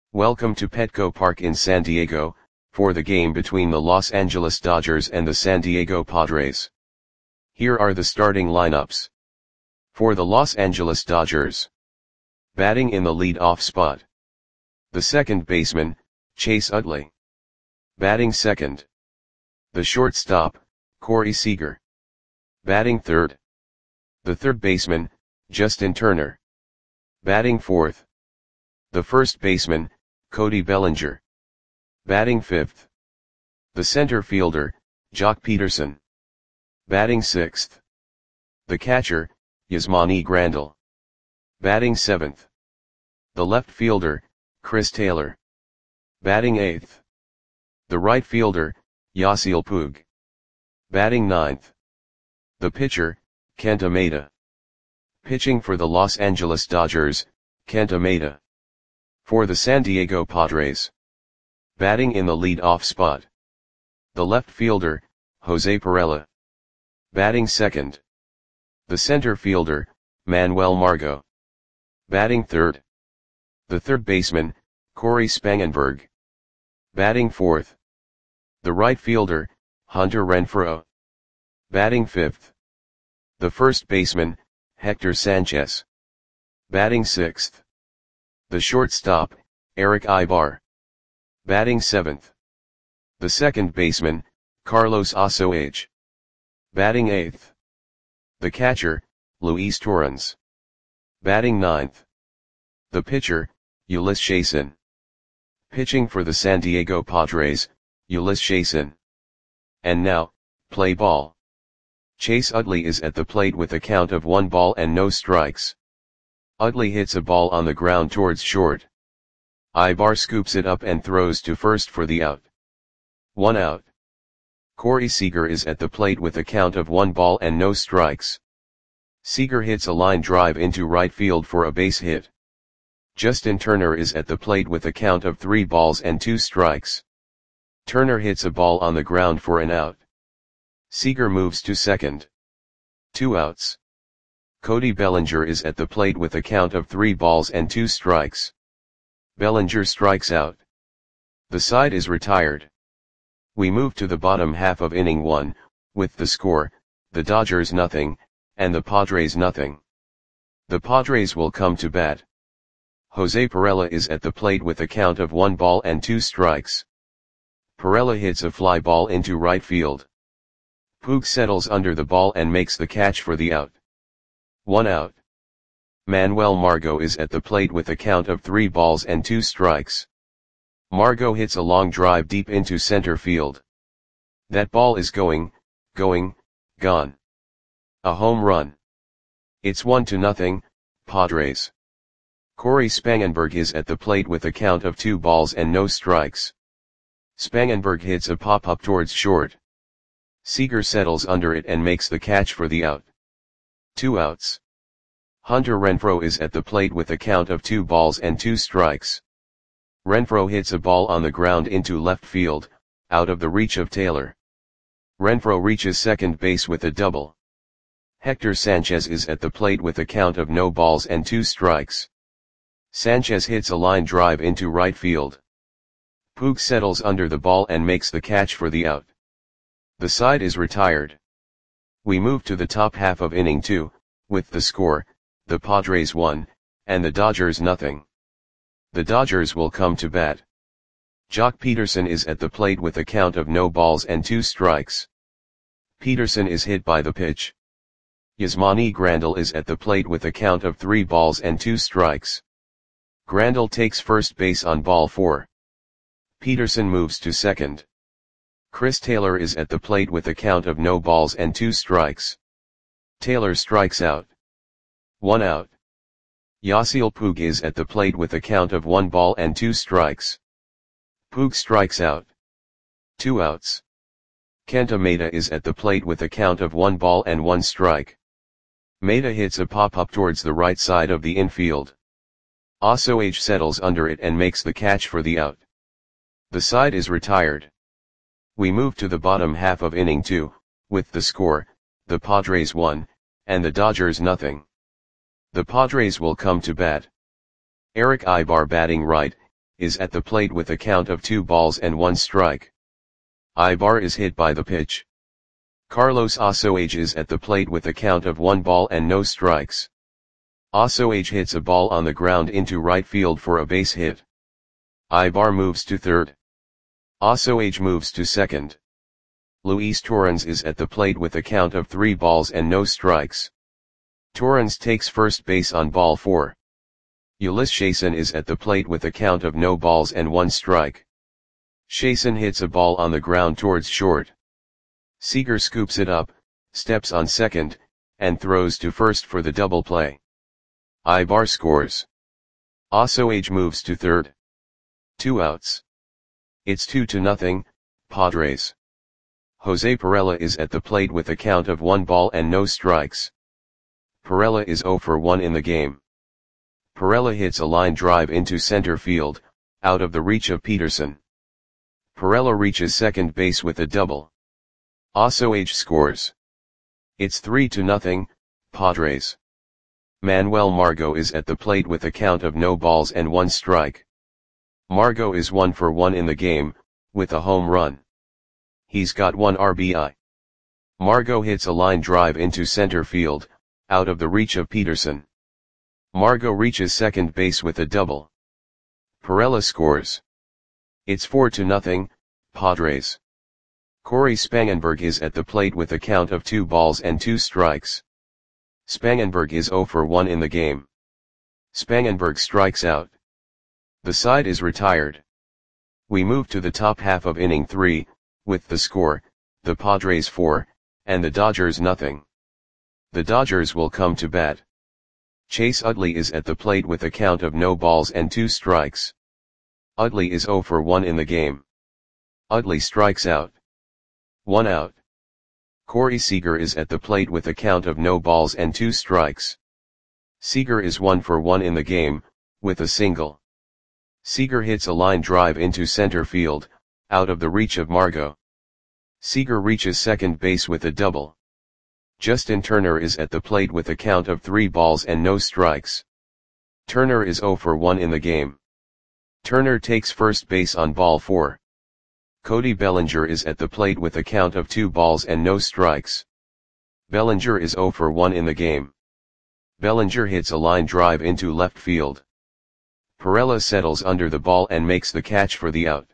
Welcome to Petco Park in San Diego, for the game between the Los Angeles Dodgers and the San Diego Padres. Here are the starting lineups. For the Los Angeles Dodgers. Batting in the lead-off spot. The second baseman, Chase Utley. Batting second. The shortstop, Corey Seager. Batting third. The third baseman, Justin Turner. Batting fourth. The first baseman, Cody Bellinger. Batting fifth. The center fielder, Joc Pederson. Batting sixth. The catcher, Yasmani Grandal. Batting seventh. The left fielder, Chris Taylor. Batting eighth. The right fielder, Yasiel Puig. Batting ninth. The pitcher, Kenta Maeda. Pitching for the Los Angeles Dodgers, Kenta Maeda. For the San Diego Padres. Batting in the lead-off spot. The left fielder, Jose Pirela. Batting second. The center fielder, Manuel Margot. Batting third. The third baseman, Corey Spangenberg. Batting fourth. The right fielder, Hunter Renfroe. Batting fifth. The first baseman, Hector Sanchez. Batting sixth. The shortstop, Erick Aybar. Batting seventh. The second baseman, Carlos Osoage. Batting eighth. The catcher, Luis Torrens. Batting ninth. The pitcher, Ulyss Chassin. Pitching for the San Diego Padres, Ulyss Chassin. And now, play ball. Chase Utley is at the plate with a count of 1 ball and no strikes. Utley hits a ball on the ground towards short. Aybar scoops it up and throws to first for the out. 1 out. Corey Seager is at the plate with a count of 1 ball and no strikes. Seager hits a line drive into right field for a base hit. Justin Turner is at the plate with a count of 3 balls and 2 strikes. Turner hits a ball on the ground for an out. Seager moves to second. 2 outs. Cody Bellinger is at the plate with a count of 3 balls and 2 strikes. Bellinger strikes out. The side is retired. We move to the bottom half of inning 1, with the score, the Dodgers nothing, and the Padres nothing. The Padres will come to bat. Jose Pirela is at the plate with a count of 1 ball and 2 strikes. Pirela hits a fly ball into right field. Puig settles under the ball and makes the catch for the out. 1 out. Manuel Margot is at the plate with a count of 3 balls and 2 strikes. Margot hits a long drive deep into center field. That ball is gone. A home run. It's 1-0, Padres. Corey Spangenberg is at the plate with a count of 2 balls and no strikes. Spangenberg hits a pop-up towards short. Seager settles under it and makes the catch for the out. 2 outs. Hunter Renfroe is at the plate with a count of 2 balls and 2 strikes. Renfroe hits a ball on the ground into left field, out of the reach of Taylor. Renfroe reaches second base with a double. Hector Sanchez is at the plate with a count of no balls and 2 strikes. Sanchez hits a line drive into right field. Puig settles under the ball and makes the catch for the out. The side is retired. We move to the top half of inning 2, with the score, the Padres 1, and the Dodgers nothing. The Dodgers will come to bat. Joc Pederson is at the plate with a count of no balls and 2 strikes. Pederson is hit by the pitch. Yasmani Grandal is at the plate with a count of 3 balls and 2 strikes. Grandal takes first base on ball 4. Pederson moves to second. Chris Taylor is at the plate with a count of no balls and 2 strikes. Taylor strikes out. 1 out. Yasiel Puig is at the plate with a count of 1 ball and 2 strikes. Puig strikes out. 2 outs. Kenta Maeda is at the plate with a count of 1 ball and 1 strike. Maeda hits a pop-up towards the right side of the infield. Osoage settles under it and makes the catch for the out. The side is retired. We move to the bottom half of inning 2, with the score, the Padres 1, and the Dodgers nothing. The Padres will come to bat. Erick Aybar batting right, is at the plate with a count of 2 balls and 1 strike. Ibar is hit by the pitch. Carlos Osoage is at the plate with a count of 1 ball and no strikes. Osoage hits a ball on the ground into right field for a base hit. Ibar moves to third. Osoage moves to second. Luis Torrens is at the plate with a count of 3 balls and no strikes. Torrens takes first base on ball 4. Ulyss Chason is at the plate with a count of no balls and 1 strike. Chason hits a ball on the ground towards short. Seager scoops it up, steps on second, and throws to first for the double play. Ibar scores. Osoage moves to third. 2 outs. It's 2-0, Padres. Jose Pirela is at the plate with a count of 1 ball and no strikes. Pirela is 0 for 1 in the game. Pirela hits a line drive into center field, out of the reach of Peterson. Pirela reaches second base with a double. Osoage scores. It's 3-0, Padres. Manuel Margot is at the plate with a count of no balls and 1 strike. Margot is 1 for 1 in the game, with a home run. He's got 1 RBI. Margot hits a line drive into center field, out of the reach of Peterson. Margot reaches second base with a double. Pirela scores. It's 4-0, Padres. Corey Spangenberg is at the plate with a count of 2 balls and 2 strikes. Spangenberg is 0 for 1 in the game. Spangenberg strikes out. The side is retired. We move to the top half of inning 3, with the score, the Padres 4, and the Dodgers 0. The Dodgers will come to bat. Chase Utley is at the plate with a count of no balls and 2 strikes. Utley is 0 for 1 in the game. Utley strikes out. 1 out. Corey Seager is at the plate with a count of no balls and 2 strikes. Seager is 1 for 1 in the game, with a single. Seager hits a line drive into center field, out of the reach of Margot. Seager reaches second base with a double. Justin Turner is at the plate with a count of 3 balls and no strikes. Turner is 0 for 1 in the game. Turner takes first base on ball 4. Cody Bellinger is at the plate with a count of 2 balls and no strikes. Bellinger is 0 for 1 in the game. Bellinger hits a line drive into left field. Pirela settles under the ball and makes the catch for the out.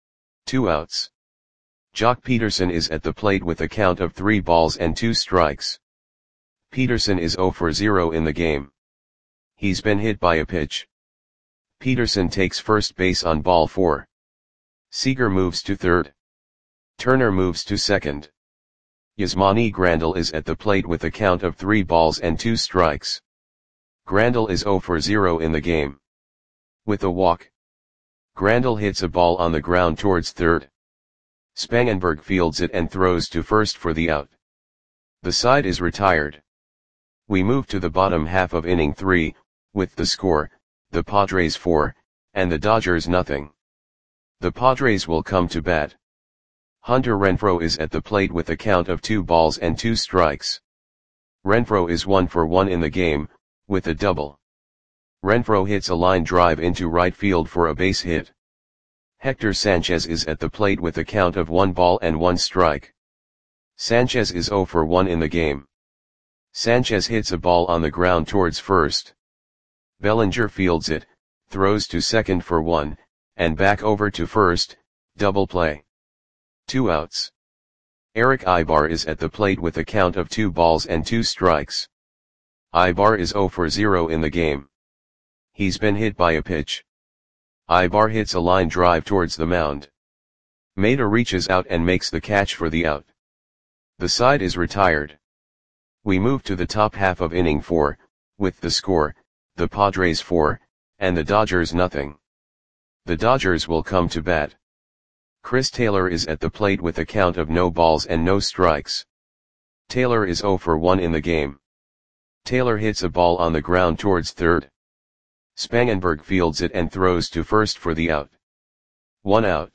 2 outs. Jock Peterson is at the plate with a count of 3 balls and 2 strikes. Peterson is 0 for 0 in the game. He's been hit by a pitch. Peterson takes first base on ball 4. Seager moves to third. Turner moves to second. Yasmani Grandal is at the plate with a count of 3 balls and 2 strikes. Grandal is 0 for 0 in the game. With a walk. Grandal hits a ball on the ground towards third. Spangenberg fields it and throws to first for the out. The side is retired. We move to the bottom half of inning 3, with the score, the Padres 4, and the Dodgers 0. The Padres will come to bat. Hunter Renfroe is at the plate with a count of 2 balls and 2 strikes. Renfroe is 1 for 1 in the game, with a double. Renfroe hits a line drive into right field for a base hit. Hector Sanchez is at the plate with a count of 1 ball and 1 strike. Sanchez is 0 for 1 in the game. Sanchez hits a ball on the ground towards first. Bellinger fields it, throws to second for 1, and back over to first, double play. 2 outs. Eric Ibar is at the plate with a count of 2 balls and 2 strikes. Ibar is 0 for 0 in the game. He's been hit by a pitch. Ibar hits a line drive towards the mound. Maeda reaches out and makes the catch for the out. The side is retired. We move to the top half of inning 4, with the score, the Padres 4, and the Dodgers 0. The Dodgers will come to bat. Chris Taylor is at the plate with a count of no balls and no strikes. Taylor is 0 for 1 in the game. Taylor hits a ball on the ground towards third. Spangenberg fields it and throws to first for the out. 1 out.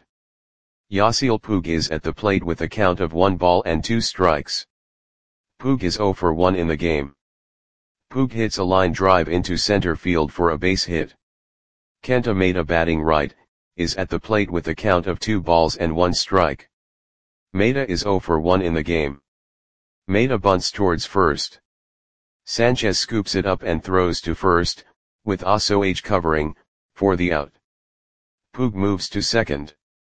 Yasiel Puig is at the plate with a count of 1 ball and 2 strikes. Puig is 0 for 1 in the game. Puig hits a line drive into center field for a base hit. Kenta Maeda batting right, is at the plate with a count of 2 balls and 1 strike. Mehta is 0 for 1 in the game. Mehta bunts towards first. Sanchez scoops it up and throws to first, with Osoage covering, for the out. Puig moves to second.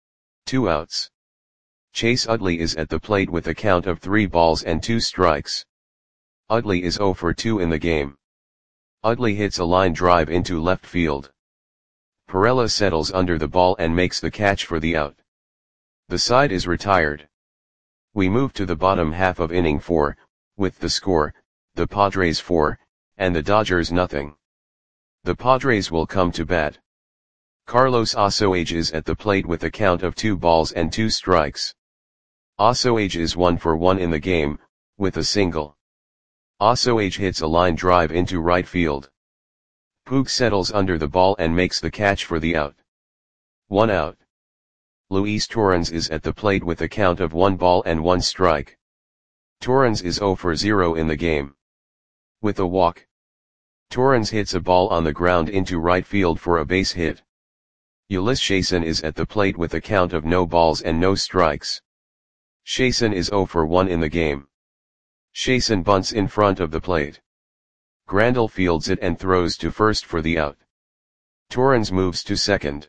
2 outs. Chase Utley is at the plate with a count of 3 balls and 2 strikes. Utley is 0 for 2 in the game. Utley hits a line drive into left field. Pirela settles under the ball and makes the catch for the out. The side is retired. We move to the bottom half of inning 4, with the score, the Padres 4, and the Dodgers nothing. The Padres will come to bat. Carlos Osoage is at the plate with a count of 2 balls and 2 strikes. Osoage is 1 for 1 in the game, with a single. Osoage hits a line drive into right field. Puig settles under the ball and makes the catch for the out. 1 out. Luis Torrens is at the plate with a count of 1 ball and 1 strike. Torrens is 0 for 0 in the game. With a walk. Torrens hits a ball on the ground into right field for a base hit. Ulyss Chasin is at the plate with a count of no balls and no strikes. Chasin is 0 for 1 in the game. Chasin bunts in front of the plate. Grandal fields it and throws to first for the out. Torrens moves to second.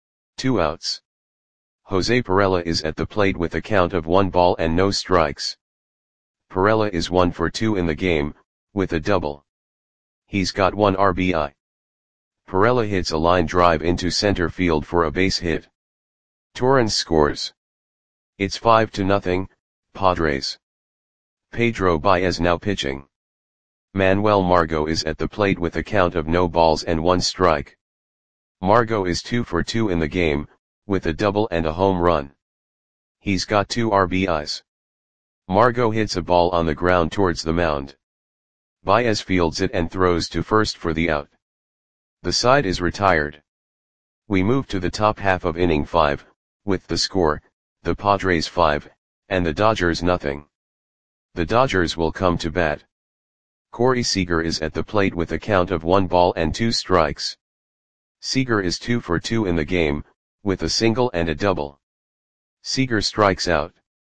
2 outs. Jose Pirela is at the plate with a count of 1 ball and no strikes. Pirela is 1 for 2 in the game, with a double. He's got 1 RBI. Pirela hits a line drive into center field for a base hit. Torrens scores. It's 5-0, Padres. Pedro Baez now pitching. Manuel Margot is at the plate with a count of no balls and 1 strike. Margot is 2 for 2 in the game, with a double and a home run. He's got 2 RBIs. Margot hits a ball on the ground towards the mound. Baez fields it and throws to first for the out. The side is retired. We move to the top half of inning 5, with the score, the Padres 5, and the Dodgers nothing. The Dodgers will come to bat. Corey Seager is at the plate with a count of 1 ball and 2 strikes. Seager is 2 for 2 in the game, with a single and a double. Seager strikes out.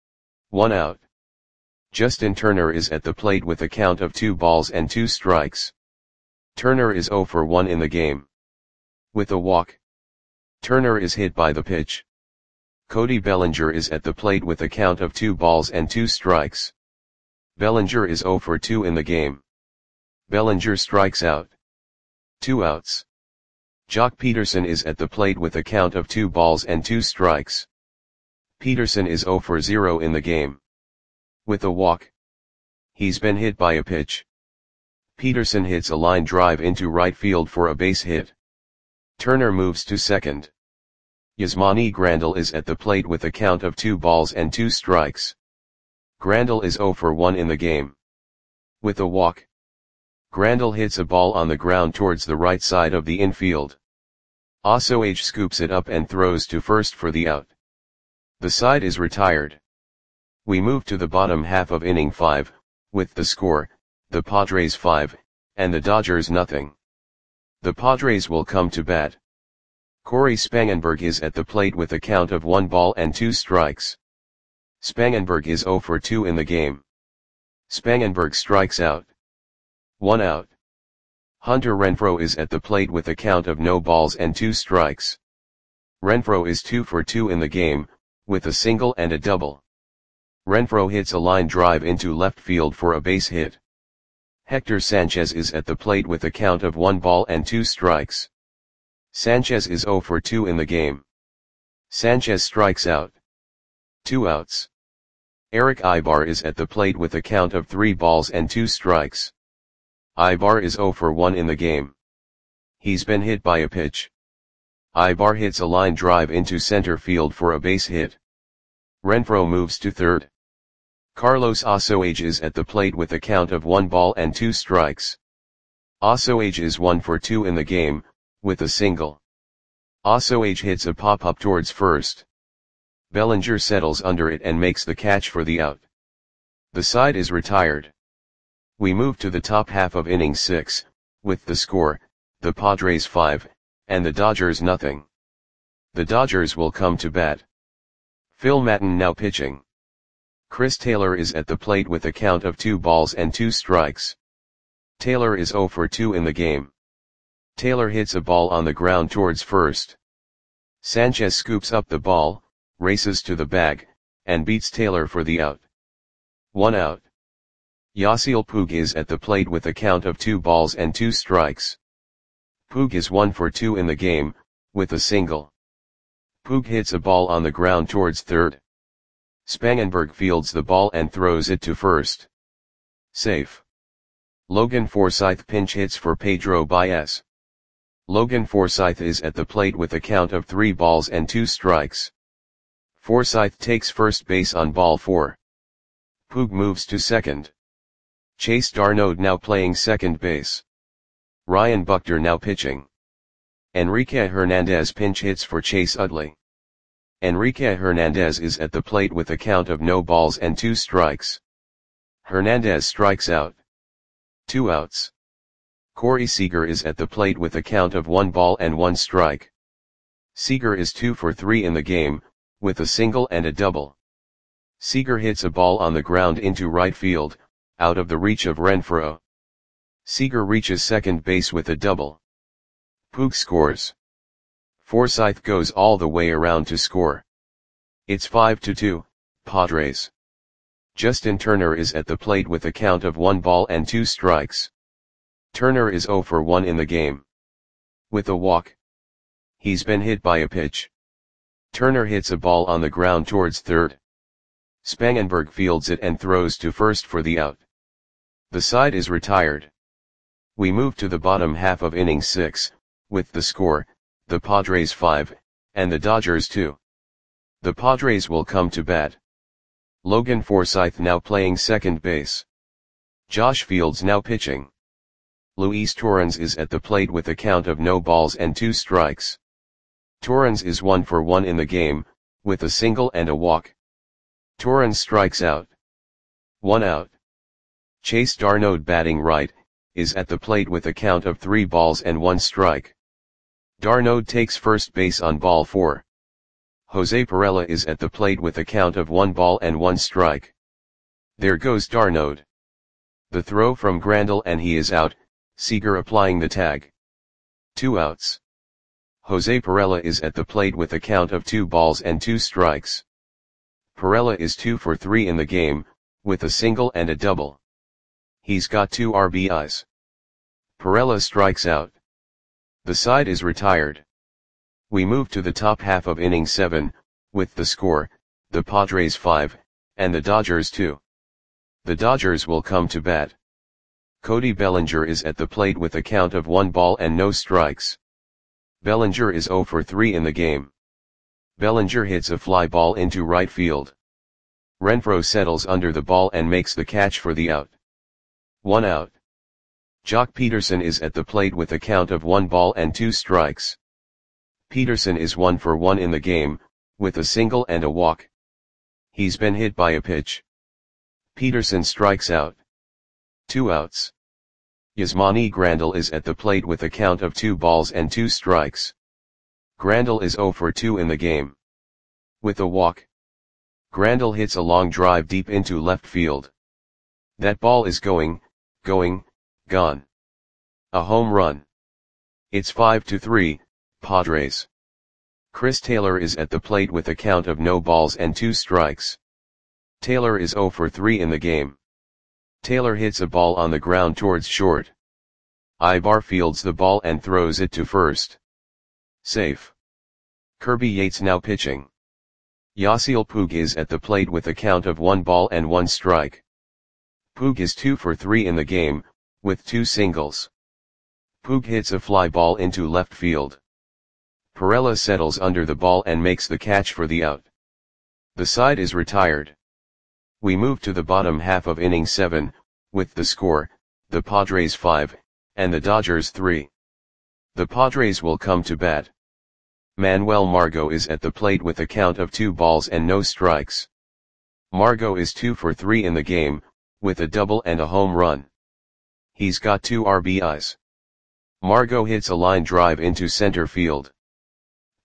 1 out. Justin Turner is at the plate with a count of 2 balls and 2 strikes. Turner is 0 for 1 in the game. With a walk. Turner is hit by the pitch. Cody Bellinger is at the plate with a count of 2 balls and 2 strikes. Bellinger is 0 for 2 in the game. Bellinger strikes out. 2 outs. Jock Peterson is at the plate with a count of 2 balls and 2 strikes. Peterson is 0 for 0 in the game. With a walk. He's been hit by a pitch. Peterson hits a line drive into right field for a base hit. Turner moves to second. Yasmani Grandal is at the plate with a count of 2 balls and 2 strikes. Grandal is 0 for 1 in the game. With a walk. Grandal hits a ball on the ground towards the right side of the infield. Osoage scoops it up and throws to first for the out. The side is retired. We move to the bottom half of inning 5, with the score, the Padres 5, and the Dodgers nothing. The Padres will come to bat. Corey Spangenberg is at the plate with a count of 1 ball and 2 strikes. Spangenberg is 0 for 2 in the game. Spangenberg strikes out. 1 out. Hunter Renfroe is at the plate with a count of no balls and 2 strikes. Renfroe is 2 for 2 in the game, with a single and a double. Renfroe hits a line drive into left field for a base hit. Hector Sanchez is at the plate with a count of 1 ball and 2 strikes. Sanchez is 0 for 2 in the game. Sanchez strikes out. 2 outs. Eric Ibar is at the plate with a count of 3 balls and 2 strikes. Ibar is 0 for 1 in the game. He's been hit by a pitch. Ibar hits a line drive into center field for a base hit. Renfroe moves to third. Carlos Osoage is at the plate with a count of 1 ball and 2 strikes. Osoage is 1 for 2 in the game, with a single. Osoage hits a pop-up towards first. Bellinger settles under it and makes the catch for the out. The side is retired. We move to the top half of inning 6, with the score, the Padres 5, and the Dodgers nothing. The Dodgers will come to bat. Phil Maton now pitching. Chris Taylor is at the plate with a count of 2 balls and 2 strikes. Taylor is 0 for 2 in the game. Taylor hits a ball on the ground towards first. Sanchez scoops up the ball, races to the bag, and beats Taylor for the out. 1 out. Yasiel Puig is at the plate with a count of 2 balls and 2 strikes. Puig is 1 for 2 in the game, with a single. Puig hits a ball on the ground towards third. Spangenberg fields the ball and throws it to first. Safe. Logan Forsythe pinch hits for Pedro Baez. Logan Forsythe is at the plate with a count of 3 balls and 2 strikes. Forsythe takes first base on ball 4. Puig moves to second. Chase d'Arnaud now playing second base. Ryan Buckner now pitching. Enrique Hernandez pinch hits for Chase Utley. Enrique Hernandez is at the plate with a count of no balls and 2 strikes. Hernandez strikes out. 2 outs. Corey Seager is at the plate with a count of 1 ball and 1 strike. Seager is 2 for 3 in the game, with a single and a double. Seager hits a ball on the ground into right field, out of the reach of Renfroe. Seager reaches second base with a double. Puig scores. Forsythe goes all the way around to score. It's 5-2, Padres. Justin Turner is at the plate with a count of 1 ball and 2 strikes. Turner is 0 for 1 in the game. With a walk. He's been hit by a pitch. Turner hits a ball on the ground towards third. Spangenberg fields it and throws to first for the out. The side is retired. We move to the bottom half of inning 6, with the score, the Padres 5, and the Dodgers 2. The Padres will come to bat. Logan Forsythe now playing second base. Josh Fields now pitching. Luis Torrens is at the plate with a count of no balls and 2 strikes. Torrens is 1 for 1 in the game, with a single and a walk. Torrens strikes out. 1 out. Chase d'Arnaud batting right, is at the plate with a count of 3 balls and 1 strike. d'Arnaud takes first base on ball 4. Jose Pirela is at the plate with a count of 1 ball and 1 strike. There goes d'Arnaud. The throw from Grandal and he is out, Seager applying the tag. 2 outs. Jose Pirela is at the plate with a count of 2 balls and 2 strikes. Pirela is 2 for 3 in the game, with a single and a double. He's got 2 RBIs. Pirela strikes out. The side is retired. We move to the top half of inning 7, with the score, the Padres 5, and the Dodgers 2. The Dodgers will come to bat. Cody Bellinger is at the plate with a count of 1 ball and no strikes. Bellinger is 0 for 3 in the game. Bellinger hits a fly ball into right field. Renfroe settles under the ball and makes the catch for the out. 1 out. Jock Peterson is at the plate with a count of 1 ball and 2 strikes. Peterson is 1 for 1 in the game, with a single and a walk. He's been hit by a pitch. Peterson strikes out. 2 outs. Yasmani Grandal is at the plate with a count of 2 balls and 2 strikes. Grandal is 0 for 2 in the game. With a walk. Grandal hits a long drive deep into left field. That ball is going, gone. A home run. It's 5-3, Padres. Chris Taylor is at the plate with a count of no balls and 2 strikes. Taylor is 0 for 3 in the game. Taylor hits a ball on the ground towards short. Ibar fields the ball and throws it to first. Safe. Kirby Yates now pitching. Yasiel Puig is at the plate with a count of 1 ball and 1 strike. Puig is 2 for 3 in the game, with 2 singles. Puig hits a fly ball into left field. Pirela settles under the ball and makes the catch for the out. The side is retired. We move to the bottom half of inning 7, with the score, the Padres 5, and the Dodgers 3. The Padres will come to bat. Manuel Margot is at the plate with a count of 2 balls and no strikes. Margot is 2 for 3 in the game, with a double and a home run. He's got 2 RBIs. Margot hits a line drive into center field.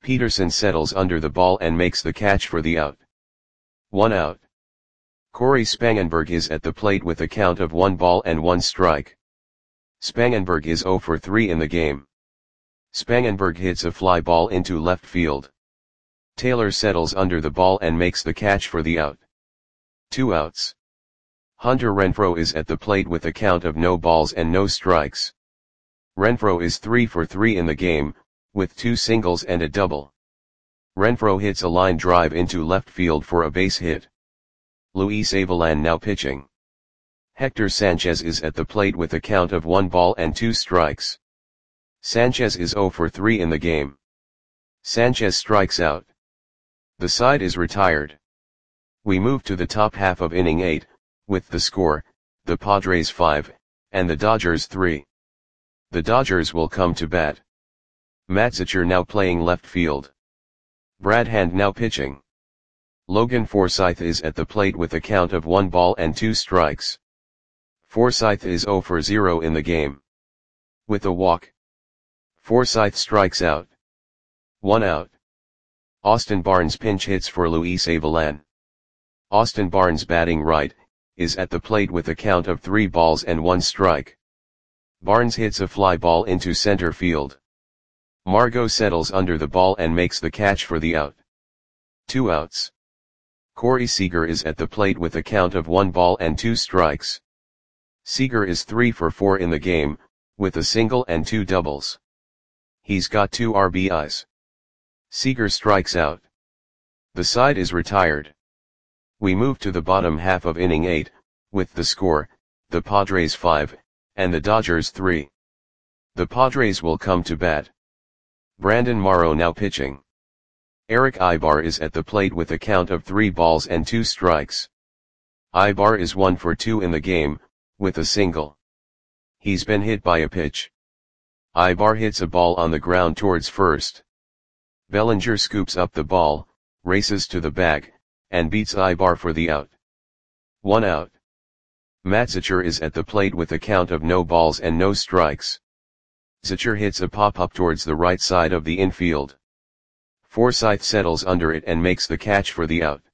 Peterson settles under the ball and makes the catch for the out. 1 out. Corey Spangenberg is at the plate with a count of 1 ball and 1 strike. Spangenberg is 0 for 3 in the game. Spangenberg hits a fly ball into left field. Taylor settles under the ball and makes the catch for the out. 2 outs. Hunter Renfroe is at the plate with a count of no balls and no strikes. Renfroe is 3 for 3 in the game, with 2 singles and a double. Renfroe hits a line drive into left field for a base hit. Luis Avilan now pitching. Hector Sanchez is at the plate with a count of 1 ball and 2 strikes. Sanchez is 0 for 3 in the game. Sanchez strikes out. The side is retired. We move to the top half of inning 8, with the score, the Padres 5, and the Dodgers 3. The Dodgers will come to bat. Matt Zachor now playing left field. Brad Hand now pitching. Logan Forsythe is at the plate with a count of 1 ball and 2 strikes. Forsythe is 0 for 0 in the game. With a walk, Forsythe strikes out. 1 out. Austin Barnes pinch hits for Luis Avilan. Austin Barnes batting right, is at the plate with a count of 3 balls and 1 strike. Barnes hits a fly ball into center field. Margot settles under the ball and makes the catch for the out. 2 outs. Corey Seager is at the plate with a count of 1 ball and 2 strikes. Seager is 3 for 4 in the game, with a single and 2 doubles. He's got 2 RBIs. Seager strikes out. The side is retired. We move to the bottom half of inning 8, with the score, the Padres 5, and the Dodgers 3. The Padres will come to bat. Brandon Morrow now pitching. Eric Ibar is at the plate with a count of 3 balls and 2 strikes. Ibar is 1 for 2 in the game, with a single. He's been hit by a pitch. Ibar hits a ball on the ground towards first. Bellinger scoops up the ball, races to the bag, and beats Ibar for the out. 1 out. Matt Zachor is at the plate with a count of no balls and no strikes. Zachor hits a pop-up towards the right side of the infield. Forsythe settles under it and makes the catch for the out.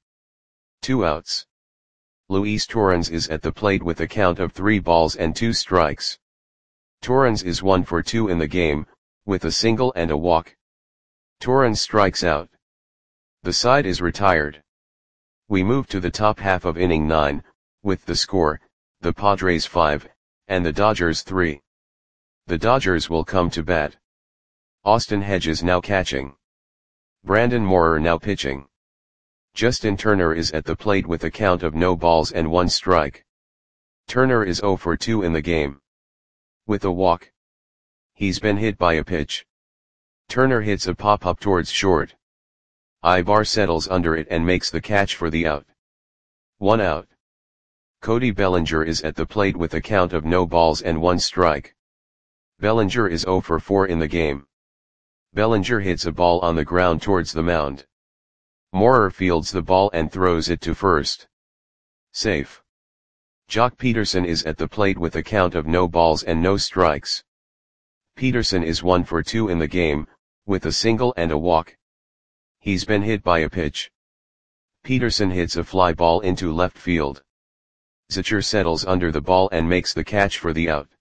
2 outs. Luis Torrens is at the plate with a count of 3 balls and 2 strikes. Torrens is 1 for 2 in the game, with a single and a walk. Torrens strikes out. The side is retired. We move to the top half of inning 9, with the score, the Padres 5, and the Dodgers 3. The Dodgers will come to bat. Austin Hedges now catching. Brandon Moorer now pitching. Justin Turner is at the plate with a count of no balls and 1 strike. Turner is 0 for 2 in the game. With a walk. He's been hit by a pitch. Turner hits a pop-up towards short. Ibar settles under it and makes the catch for the out. 1 out. Cody Bellinger is at the plate with a count of no balls and 1 strike. Bellinger is 0 for 4 in the game. Bellinger hits a ball on the ground towards the mound. Moorer fields the ball and throws it to first. Safe. Jock Peterson is at the plate with a count of no balls and no strikes. Peterson is 1 for 2 in the game, with a single and a walk. He's been hit by a pitch. Peterson hits a fly ball into left field. Zachor settles under the ball and makes the catch for the out.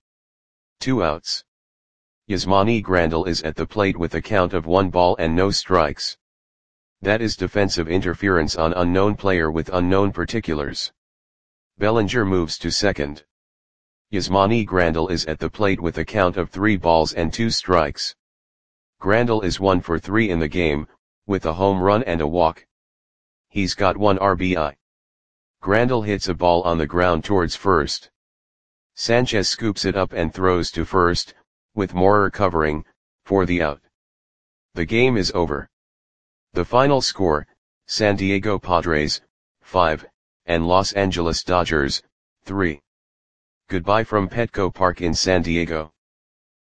2 outs. Yasmani Grandal is at the plate with a count of 1 ball and no strikes. That is defensive interference on unknown player with unknown particulars. Bellinger moves to second. Yasmani Grandal is at the plate with a count of 3 balls and 2 strikes. Grandal is 1 for 3 in the game, with a home run and a walk. He's got 1 RBI. Grandal hits a ball on the ground towards first. Sanchez scoops it up and throws to first, with Moorer covering, for the out. The game is over. The final score, San Diego Padres, 5, and Los Angeles Dodgers, 3. Goodbye from Petco Park in San Diego.